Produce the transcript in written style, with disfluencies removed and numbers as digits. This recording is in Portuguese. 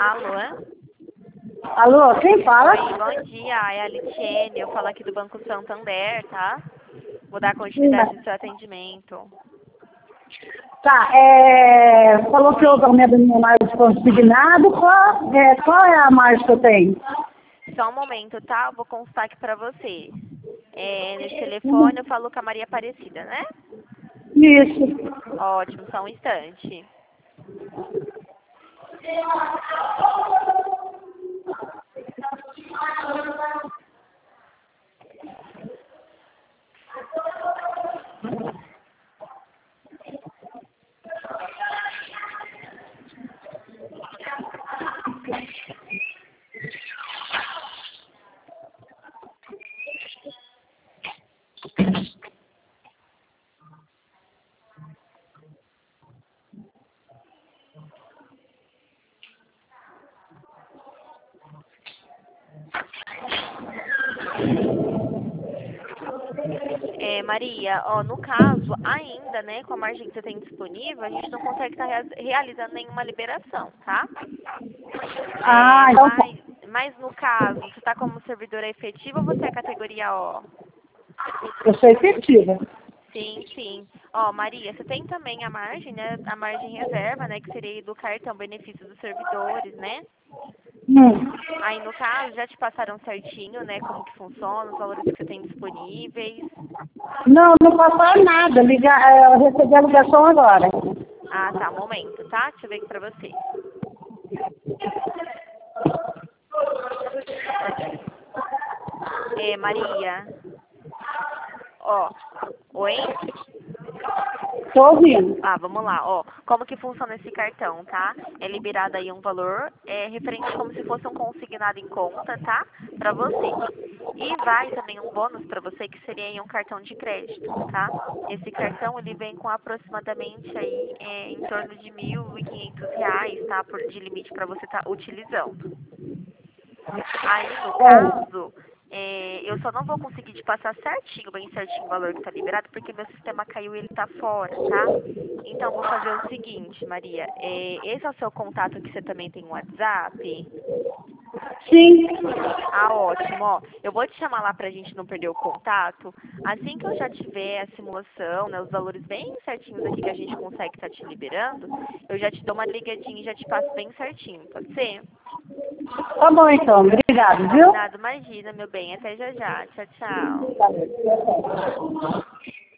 Alô? Alô, quem fala? Oi, bom dia. É a Litiene. Eu falo aqui do Banco Santander, tá? Vou dar continuidade no seu atendimento. Tá, falou que eu aumento minha margem consignado. Qual é a margem que eu tenho? Só um momento, tá? Eu vou constar aqui pra você. Nesse telefone eu falo com a Maria Aparecida, né? Isso. Ótimo, só um instante. Maria, ó, no caso, ainda, né, com a margem que você tem disponível, a gente não consegue estar realizando nenhuma liberação, tá? Então Mas no caso, você está como servidora efetiva ou você é categoria O? eu sou efetiva. Sim, sim. Ó, Maria, você tem também a margem, né? A margem reserva, né? Que seria do cartão benefício dos servidores, né? Aí, no caso, já te passaram certinho, né? Como que funciona, os valores que você tem disponíveis. Não passou nada. Eu recebi a ligação agora. Ah, tá. Um momento, tá? Deixa eu ver aqui pra você. Maria. Ó. Oi? Tô ouvindo. Ah, vamos lá, ó. Como que funciona esse cartão, tá? É liberado aí um valor referente como se fosse um consignado em conta, tá? Pra você. E vai também um bônus pra você que seria aí um cartão de crédito, tá? Esse cartão ele vem com aproximadamente aí em torno de R$ 1.500, tá? De limite pra você estar utilizando. Aí, no caso, eu só não vou conseguir te passar certinho, bem certinho o valor que tá liberado, porque meu sistema caiu e ele tá fora, tá? Então, vou fazer o seguinte, Maria. Esse é o seu contato que você também tem um WhatsApp? Sim. Ah, ótimo. Ó, eu vou te chamar lá pra gente não perder o contato. Assim que eu já tiver a simulação, né, os valores bem certinhos aqui que a gente consegue estar te liberando, eu já te dou uma ligadinha e já te passo bem certinho, pode ser? Tá bom, então. Obrigado, viu? Nada, imagina, meu bem. Até já já. Tchau, tchau. Valeu.